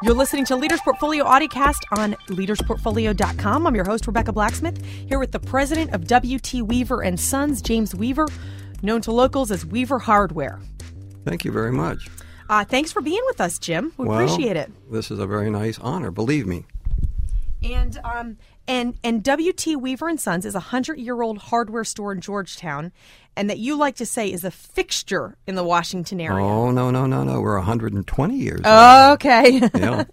You're listening to Leaders Portfolio Audiocast on leadersportfolio.com. I'm your host, Rebecca Blacksmith, here with the president of W.T. Weaver & Sons, James Weaver, known to locals as Weaver Hardware. Thank you very much. Thanks for being with us, Jim. We appreciate it. This is a very nice honor, believe me. And W.T. Weaver & Sons is a 100-year-old hardware store in Georgetown, and that you like to say is a fixture in the Washington area. Oh, no. We're 120 years old. Oh, okay. Yeah.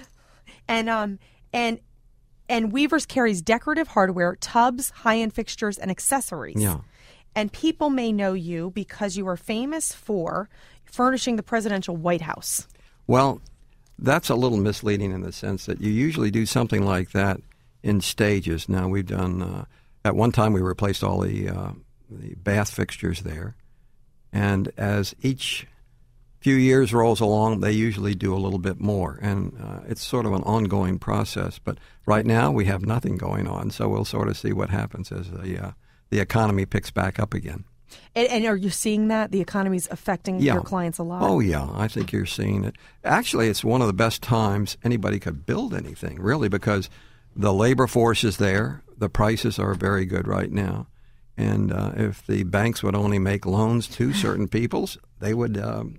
And Weaver's carries decorative hardware, tubs, high-end fixtures, and accessories. Yeah. And people may know you because you are famous for furnishing the presidential White House. Well, that's a little misleading in the sense that you usually do something like that in stages. Now, we've done, at one time we replaced all the bath fixtures there. And as each few years rolls along, they usually do a little bit more. And it's sort of an ongoing process. But right now we have nothing going on, so we'll sort of see what happens as the economy picks back up again. And are you seeing that? The economy's affecting your clients a lot? Oh, yeah. I think you're seeing it. Actually, it's one of the best times anybody could build anything, really, because the labor force is there. The prices are very good right now. And if the banks would only make loans to certain peoples, we'd have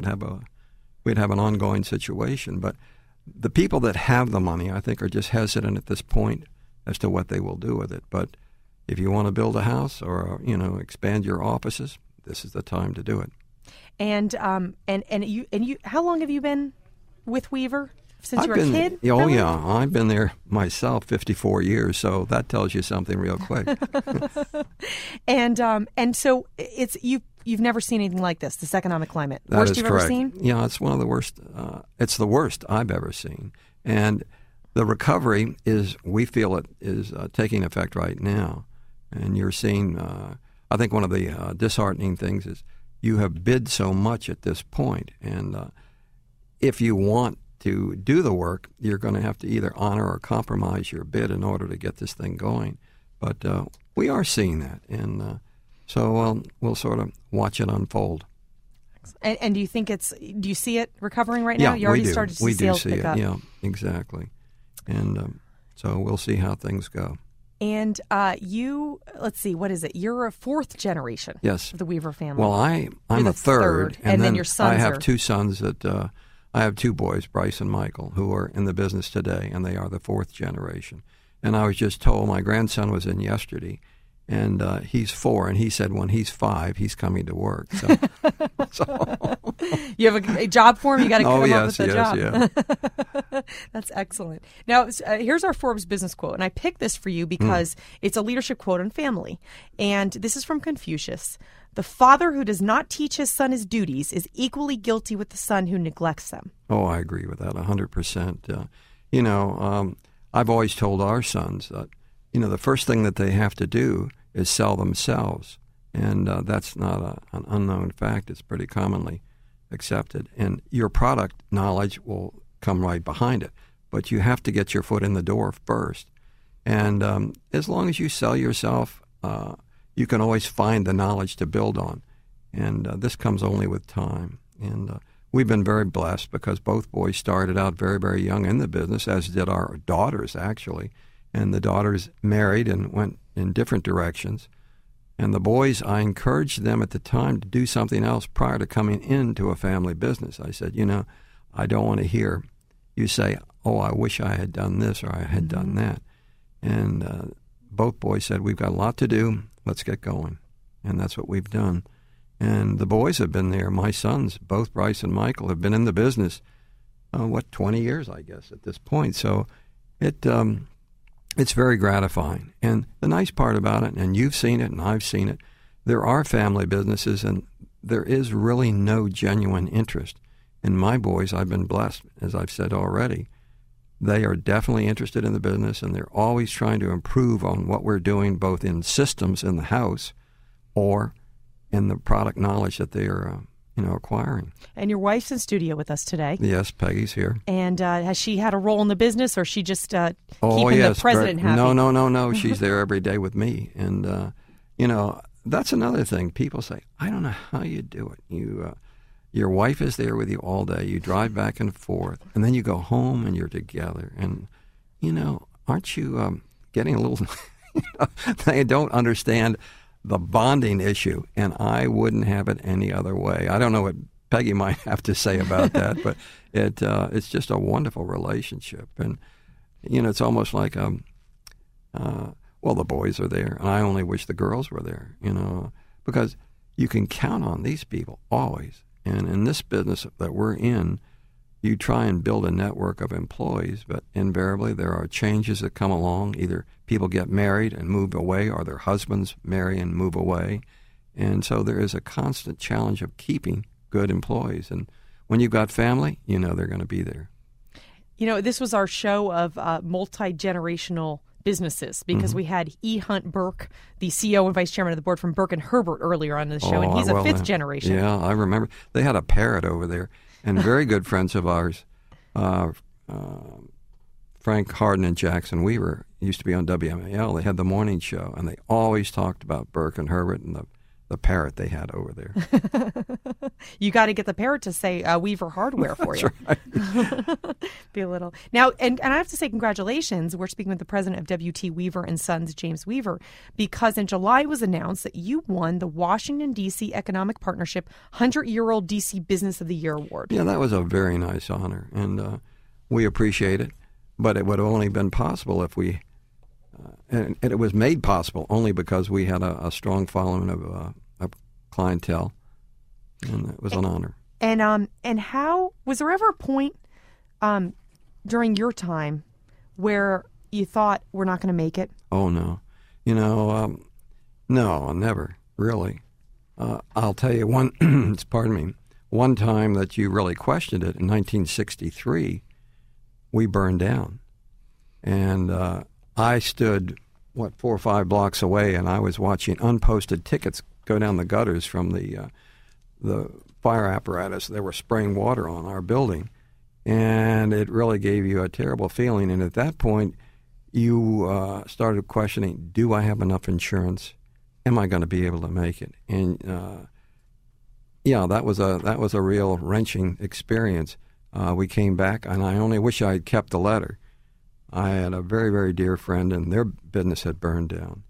an ongoing situation. But the people that have the money, I think, are just hesitant at this point as to what they will do with it. But if you want to build a house or expand your offices, this is the time to do it. And you, how long have you been with Weaver? Since you were a kid? Oh, really? Yeah. I've been there myself 54 years, so that tells you something real quick. And so you've never seen anything like this economic climate. That worst is you've correct. ever seen? Yeah, it's one of the worst. It's the worst I've ever seen. And the recovery we feel it is taking effect right now. And you're seeing, I think one of the disheartening things is you have bid so much at this point. And if you want to do the work, you're going to have to either honor or compromise your bid in order to get this thing going. But we are seeing that, and so we'll sort of watch it unfold. And do you think do you see it recovering right now? Yeah, you already we do. started to see we sales do see pick it. up. Yeah, exactly. And so we'll see how things go. And let's see, what is it? You're a fourth generation yes. of the Weaver family. Well, I'm a third. And then your sons I have two sons that I have two boys, Bryce and Michael, who are in the business today, and they are the fourth generation. And I was just told, my grandson was in yesterday, and he's 4, and he said when he's 5, he's coming to work. So, you have a job for him? You got to come up with the job. Yeah. That's excellent. Now, here's our Forbes business quote, and I picked this for you because it's a leadership quote on family. And this is from Confucius. The father who does not teach his son his duties is equally guilty with the son who neglects them. Oh, I agree with that 100%. I've always told our sons that, the first thing that they have to do is sell themselves. And that's not an unknown fact. It's pretty commonly accepted. And your product knowledge will come right behind it. But you have to get your foot in the door first. And as long as you sell yourself, you can always find the knowledge to build on. And this comes only with time. And we've been very blessed because both boys started out very, very young in the business, as did our daughters, actually. And the daughters married and went in different directions. And the boys, I encouraged them at the time to do something else prior to coming into a family business. I said, I don't want to hear you say, oh, I wish I had done this or I had done that. And both boys said, we've got a lot to do. Let's get going. And that's what we've done. And the boys have been there. My sons, both Bryce and Michael, have been in the business, 20 years, I guess, at this point. So it's very gratifying. And the nice part about it, and you've seen it and I've seen it, there are family businesses and there is really no genuine interest. In my boys, I've been blessed, as I've said already. They are definitely interested in the business, and they're always trying to improve on what we're doing, both in systems in the house or in the product knowledge that they are acquiring. And your wife's in studio with us today. Yes, Peggy's here. And has she had a role in the business, or is she just keeping the president happy? No. She's there every day with me. And, that's another thing. People say, I don't know how you do it. Your wife is there with you all day. You drive back and forth, and then you go home and you're together. And, aren't you getting a little... They don't understand the bonding issue, and I wouldn't have it any other way. I don't know what Peggy might have to say about that, but it's just a wonderful relationship. And, it's almost like, the boys are there, and I only wish the girls were there, because you can count on these people always. And in this business that we're in, you try and build a network of employees, but invariably there are changes that come along. Either people get married and move away, or their husbands marry and move away. And so there is a constant challenge of keeping good employees. And when you've got family, they're going to be there. This was our show of multi-generational businesses, because we had E. Hunt Burke, the CEO and vice chairman of the board from Burke and Herbert, earlier on in the show, and he's a fifth generation. Yeah, I remember. They had a parrot over there. And very good friends of ours, Frank Harden and Jackson Weaver, used to be on WMAL. They had the morning show, and they always talked about Burke and Herbert and the parrot they had over there. You got to get the parrot to say Weaver Hardware for you. That's right. Be a little. Now, and I have to say congratulations. We're speaking with the president of W.T. Weaver and Sons, James Weaver, because in July it was announced that you won the Washington, D.C. Economic Partnership 100-Year-Old D.C. Business of the Year Award. Yeah, that was a very nice honor, and we appreciate it. But it would have only been possible if we, and it was made possible only because we had a strong following of clientele, and it was an honor. And how was there ever a point during your time where you thought we're not going to make it? Oh no, no, never really. I'll tell you one. One time that you really questioned it in 1963, we burned down, and I stood 4 or 5 blocks away, and I was watching unposted tickets go down the gutters from the fire apparatus. They were spraying water on our building, and it really gave you a terrible feeling. And at that point, you started questioning, do I have enough insurance? Am I going to be able to make it? And that was a real wrenching experience. We came back, and I only wish I had kept the letter. I had a very, very dear friend, and their business had burned down.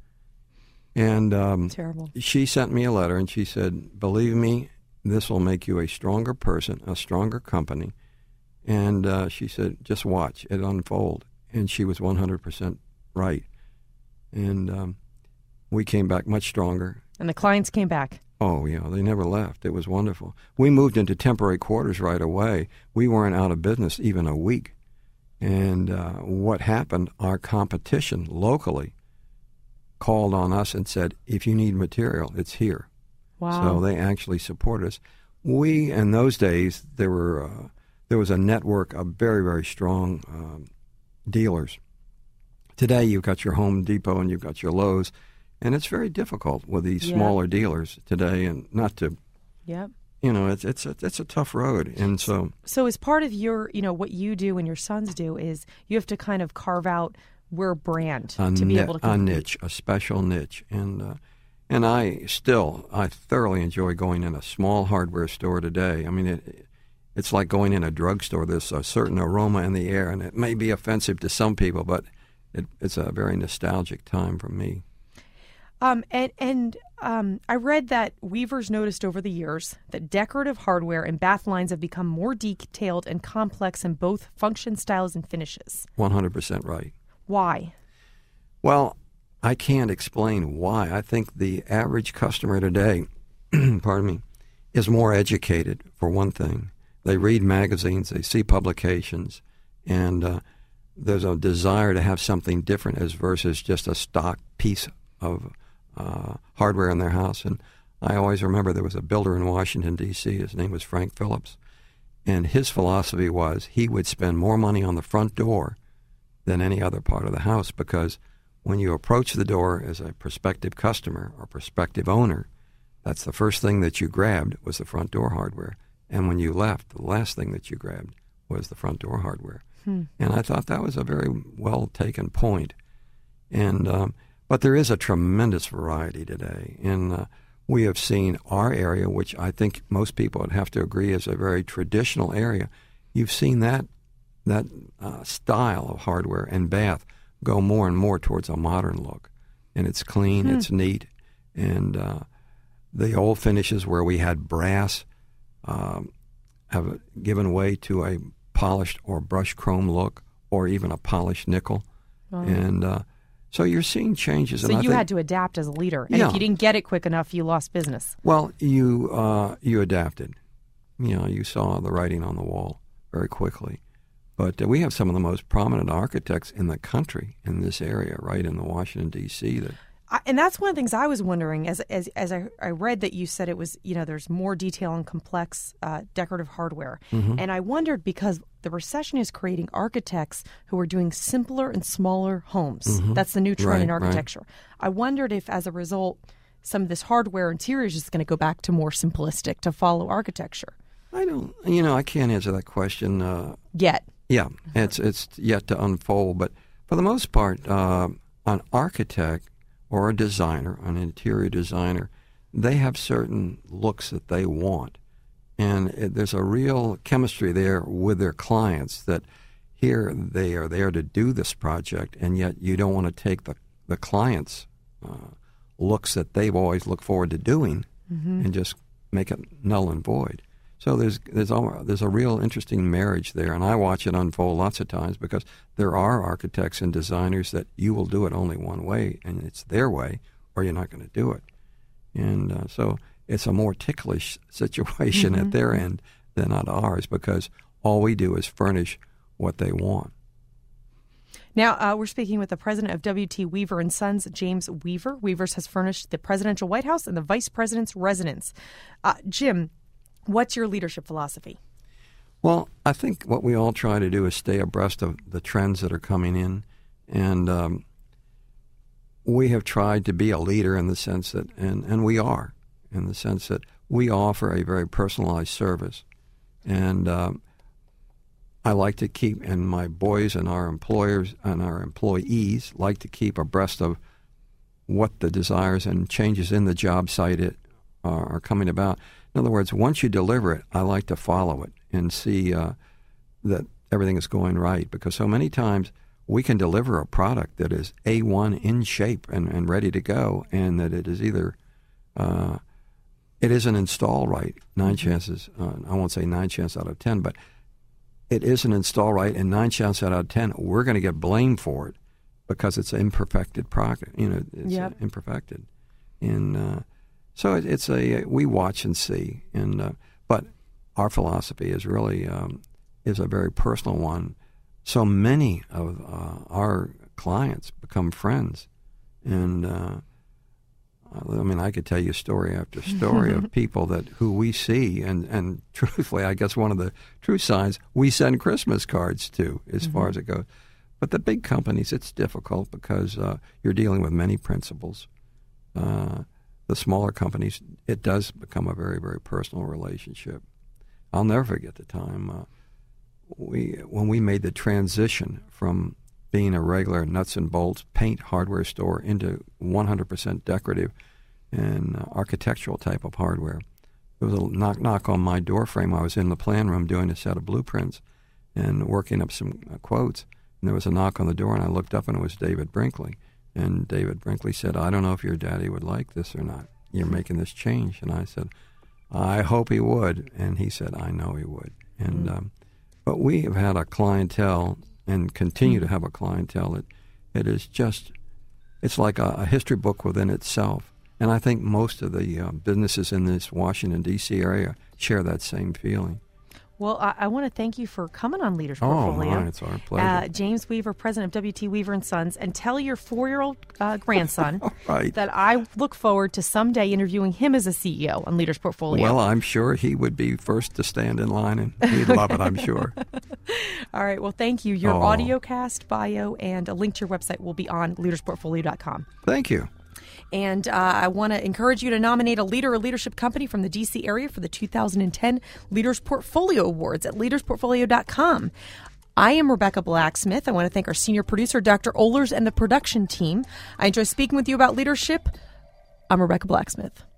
And terrible. She sent me a letter, and she said, believe me, this will make you a stronger person, a stronger company. And she said, just watch it unfold. And she was 100% right. And we came back much stronger. And the clients came back. Oh, yeah, they never left. It was wonderful. We moved into temporary quarters right away. We weren't out of business even a week. And what happened, our competition locally called on us and said, if you need material, it's here. Wow. So they actually supported us. We, in those days, there was a network of very, very strong dealers. Today, you've got your Home Depot and you've got your Lowe's, and it's very difficult with these smaller dealers today, and not to, it's a tough road. And so as part of your, what you do and your sons do is you have to kind of carve out we're brand to be able to compete. A niche, a special niche. And I thoroughly enjoy going in a small hardware store today. I mean, it's like going in a drugstore. There's a certain aroma in the air, and it may be offensive to some people, but it's a very nostalgic time for me. I read that Weaver's noticed over the years that decorative hardware and bath lines have become more detailed and complex in both function, styles, and finishes. 100% right. Why? Well, I can't explain why. I think the average customer today, is more educated, for one thing. They read magazines, they see publications, and there's a desire to have something different as versus just a stock piece of hardware in their house. And I always remember there was a builder in Washington, D.C. His name was Frank Phillips, and his philosophy was he would spend more money on the front door than any other part of the house, because when you approach the door as a prospective customer or prospective owner, that's the first thing that you grabbed was the front door hardware. And when you left, the last thing that you grabbed was the front door hardware. And I thought that was a very well taken point. And but there is a tremendous variety today. And we have seen our area, which I think most people would have to agree is a very traditional area. You've seen that style of hardware and bath go more and more towards a modern look. And it's clean, it's neat, and the old finishes where we had brass have given way to a polished or brushed chrome look, or even a polished nickel. And so you're seeing changes. So you had to adapt as a leader, and if you didn't get it quick enough, you lost business. Well, you adapted. You saw the writing on the wall very quickly. But we have some of the most prominent architects in the country in this area, right in the Washington, D.C. And that's one of the things I was wondering as I read that you said it was, there's more detail and complex decorative hardware. Mm-hmm. And I wondered, because the recession is creating architects who are doing simpler and smaller homes. Mm-hmm. That's the new trend in architecture. Right. I wondered if, as a result, some of this hardware interiors is going to go back to more simplistic to follow architecture. I can't answer that question yet. Yeah, it's yet to unfold. But for the most part, an architect or a designer, an interior designer, they have certain looks that they want. And there's a real chemistry there with their clients that here they are there to do this project, and yet you don't want to take the client's looks that they've always looked forward to doing and just make it null and void. So there's a real interesting marriage there, and I watch it unfold lots of times because there are architects and designers that you will do it only one way, and it's their way, or you're not going to do it. And so it's a more ticklish situation at their end than at ours, because all we do is furnish what they want. Now, we're speaking with the president of W.T. Weaver & Sons, James Weaver. Weaver's has furnished the presidential White House and the vice president's residence. Jim, what's your leadership philosophy? Well, I think what we all try to do is stay abreast of the trends that are coming in. And we have tried to be a leader in the sense that, and we are, in the sense that we offer a very personalized service. And I like to keep, and my boys and our employers and our employees like to keep abreast of what the desires and changes in the job site are coming about. In other words, once you deliver it, I like to follow it and see that everything is going right, because so many times we can deliver a product that is A1 in shape and ready to go, and that it is either it isn't installed right. 9 chances, I won't say 9 chances out of 10, but it isn't installed right, and 9 chances out of 10, we're going to get blamed for it because it's an imperfected product. It's imperfected. And so it's we watch and see, and but our philosophy is really is a very personal one. So many of our clients become friends, and I could tell you story after story of people who we see, and truthfully, I guess one of the true signs we send Christmas cards to, as far as it goes. But the big companies, it's difficult because you're dealing with many principals. The smaller companies, it does become a very, very personal relationship. I'll never forget the time when we made the transition from being a regular nuts and bolts paint hardware store into 100% decorative and architectural type of hardware. There was a knock on my door frame. I was in the plan room doing a set of blueprints and working up some quotes, and there was a knock on the door, and I looked up, and it was David Brinkley. And David Brinkley said, "I don't know if your daddy would like this or not. You're making this change." And I said, "I hope he would." And he said, "I know he would." And but we have had a clientele and continue to have a clientele. It is just, it's like a history book within itself. And I think most of the businesses in this Washington, D.C. area share that same feeling. Well, I want to thank you for coming on Leaders Portfolio. Oh, it's our pleasure. James Weaver, president of W.T. Weaver & Sons, and tell your 4-year-old grandson right. that I look forward to someday interviewing him as a CEO on Leaders Portfolio. Well, I'm sure he would be first to stand in line, and he'd love it, I'm sure. All right, well, thank you. Your audiocast, bio, and a link to your website will be on leadersportfolio.com. Thank you. And I want to encourage you to nominate a leader or leadership company from the D.C. area for the 2010 Leaders Portfolio Awards at leadersportfolio.com. I am Rebecca Blacksmith. I want to thank our senior producer, Dr. Ohlers, and the production team. I enjoy speaking with you about leadership. I'm Rebecca Blacksmith.